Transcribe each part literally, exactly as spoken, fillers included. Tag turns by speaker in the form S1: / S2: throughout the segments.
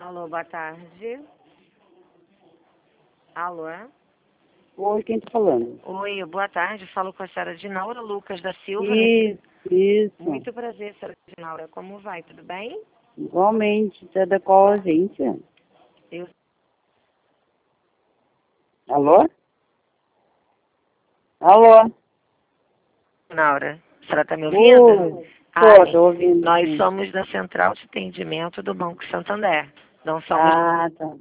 S1: Alô, boa tarde. Alô?
S2: Oi, quem tá falando?
S1: Oi, boa tarde. Falo com a senhora Dinaura Lucas da Silva.
S2: Isso, isso.
S1: Muito prazer, senhora Dinaura. Como vai? Tudo bem?
S2: Igualmente, você é da qual agência?
S1: Eu,
S2: Alô? Alô?
S1: Dinaura, a senhora está me ouvindo?
S2: Oi,
S1: Ah,
S2: tô, tô ouvindo.
S1: nós
S2: Sim.
S1: somos da Central de Atendimento do Banco Santander. Não somos...
S2: Ah, tá.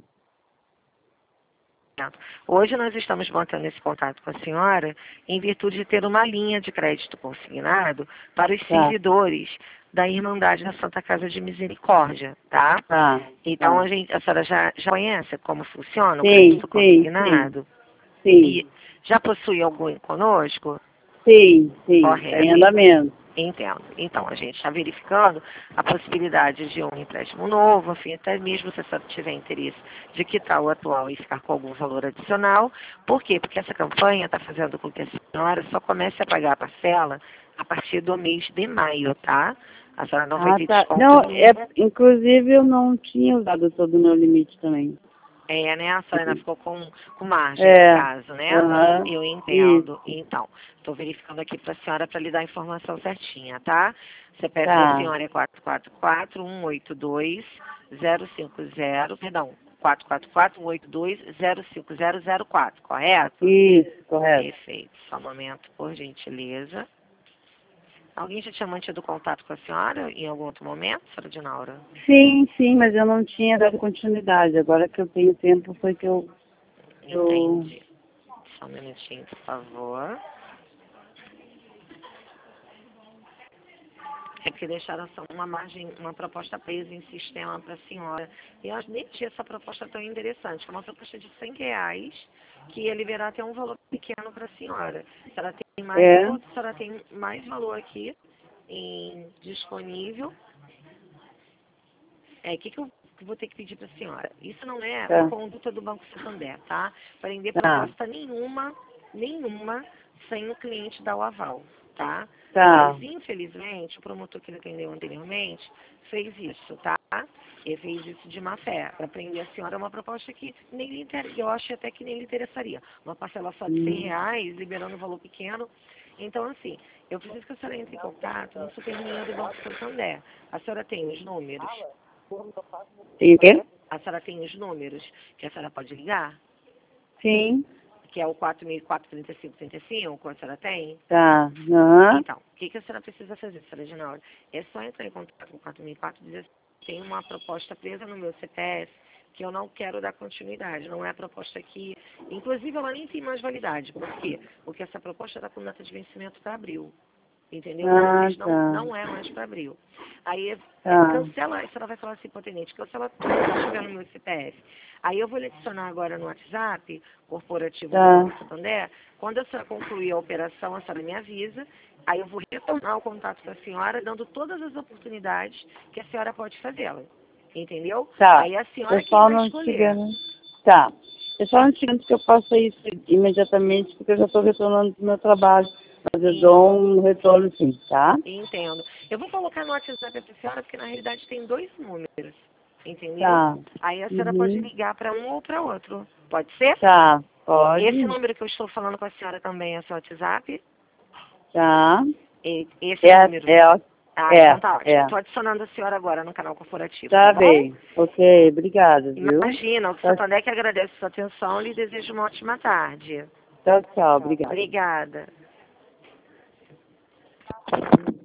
S1: Hoje nós estamos mantendo esse contato com a senhora em virtude de ter uma linha de crédito consignado para os
S2: Tá,
S1: servidores da Irmandade da Santa Casa de Misericórdia, tá?
S2: tá.
S1: Então,
S2: tá.
S1: a, gente, a senhora já, já conhece como funciona o
S2: Sim,
S1: crédito
S2: sim, sim,
S1: consignado?
S2: sim.
S1: E já possui algum conosco?
S2: Sim, sim, tá em
S1: Correto.
S2: andamento.
S1: Entendo. Então, a gente está verificando a possibilidade de um empréstimo novo, enfim, até mesmo se a senhora tiver interesse de quitar o atual e ficar com algum valor adicional. Por quê? Porque essa campanha está fazendo com que a senhora só comece a pagar a parcela a partir do mês de maio, tá? A senhora não vai
S2: Ah,
S1: ter
S2: tá.
S1: desconto
S2: Não,
S1: nenhum.
S2: é, inclusive eu não tinha usado todo o meu limite também.
S1: É, né? A senhora ainda ficou com, com margem, no
S2: É,
S1: caso, né?
S2: aham,
S1: Eu
S2: isso,
S1: entendo. Então, estou verificando aqui para a senhora para lhe dar a informação certinha, tá? C P F da
S2: tá.
S1: senhora é quatro quatro quatro, um oito dois, zero cinco zero, perdão, quatro quatro quatro, um oito dois, zero cinco zero zero quatro, correto?
S2: Isso, correto.
S1: Perfeito. Só um momento, por gentileza. Alguém já tinha mantido contato com a senhora em algum outro momento, senhora Dinaura?
S2: Sim, sim, mas eu não tinha dado continuidade. Agora que eu tenho tempo foi que eu... eu...
S1: Entendi. Só um minutinho, por favor. É porque deixaram só uma margem, uma proposta presa em sistema para a senhora. E eu nem tinha essa proposta tão interessante, que é uma proposta de cem reais, que ia liberar até um valor pequeno para a senhora. Se ela tem mais
S2: É,
S1: valor, se ela tem mais valor aqui em, disponível, é, o que, que eu que eu vou ter que pedir para a senhora? Isso não é
S2: tá,
S1: conduta do Banco Santander, tá? Prender
S2: tá,
S1: proposta nenhuma, nenhuma, sem o cliente dar o aval, tá?
S2: tá.
S1: Mas, infelizmente, o promotor que ele atendeu anteriormente fez isso, tá? Ele fez isso de má fé. Para prender a senhora é uma proposta que nem lhe inter... eu acho até que nem lhe interessaria. Uma parcela só de cem
S2: Hum.
S1: reais, liberando um valor pequeno. Então, assim, eu preciso que a senhora entre em contato no superlinha do Banco Santander. A senhora tem os números?
S2: Tem o quê?
S1: A senhora tem os números que a senhora pode ligar?
S2: Sim,
S1: Que é o quatro mil e quatro, trinta e cinco, trinta e cinco, a senhora tem?
S2: tá, aham,
S1: Então, o que, que a senhora precisa fazer, senhora Ginaura? É só entrar em contato com o quatro mil e quatro e dizer assim, tem uma proposta presa no meu C P F que eu não quero dar continuidade. Não é a proposta que... Inclusive, ela nem tem mais validade. Por quê? Porque essa proposta está com data de vencimento para abril. Entendeu? Esse
S2: ah,
S1: mês não,
S2: tá,
S1: não é mais para abril. Aí, é,
S2: tá,
S1: cancela, a senhora vai falar assim, potente, cancela tudo que estiver no meu C P F. Aí eu vou lhe adicionar agora no WhatsApp, corporativo do
S2: tá,
S1: Banco Santander. Quando a senhora concluir a operação, a senhora me avisa. Aí eu vou retornar o contato com a senhora, dando todas as oportunidades que a senhora pode fazê-la. Entendeu?
S2: tá.
S1: Aí a senhora é quem
S2: Pessoal
S1: vai
S2: não
S1: escolher.
S2: chegando. Tá. Pessoal não chegando que eu faça isso imediatamente, porque eu já estou retornando do meu trabalho. Mas eu
S1: E,
S2: dou um retorno sim, tá?
S1: entendo. Eu vou colocar no WhatsApp para a senhora, porque na realidade tem dois números. Entendeu?
S2: Tá.
S1: Aí a senhora pode
S2: Uhum.
S1: ligar para um ou para outro. Pode ser?
S2: Tá,
S1: Esse
S2: pode.
S1: número que eu estou falando com a senhora também é seu WhatsApp?
S2: Tá.
S1: E- Esse
S2: É,
S1: número.
S2: é,
S1: Ah, então
S2: é,
S1: tá ótimo.
S2: é.
S1: Estou adicionando a senhora agora no canal corporativo, tá
S2: Tá
S1: bom?
S2: bem. Ok, obrigada, viu?
S1: Imagina, o
S2: Tá,
S1: Santander que agradece a sua atenção e lhe desejo uma ótima tarde.
S2: tchau, tchau, obrigada.
S1: Obrigada.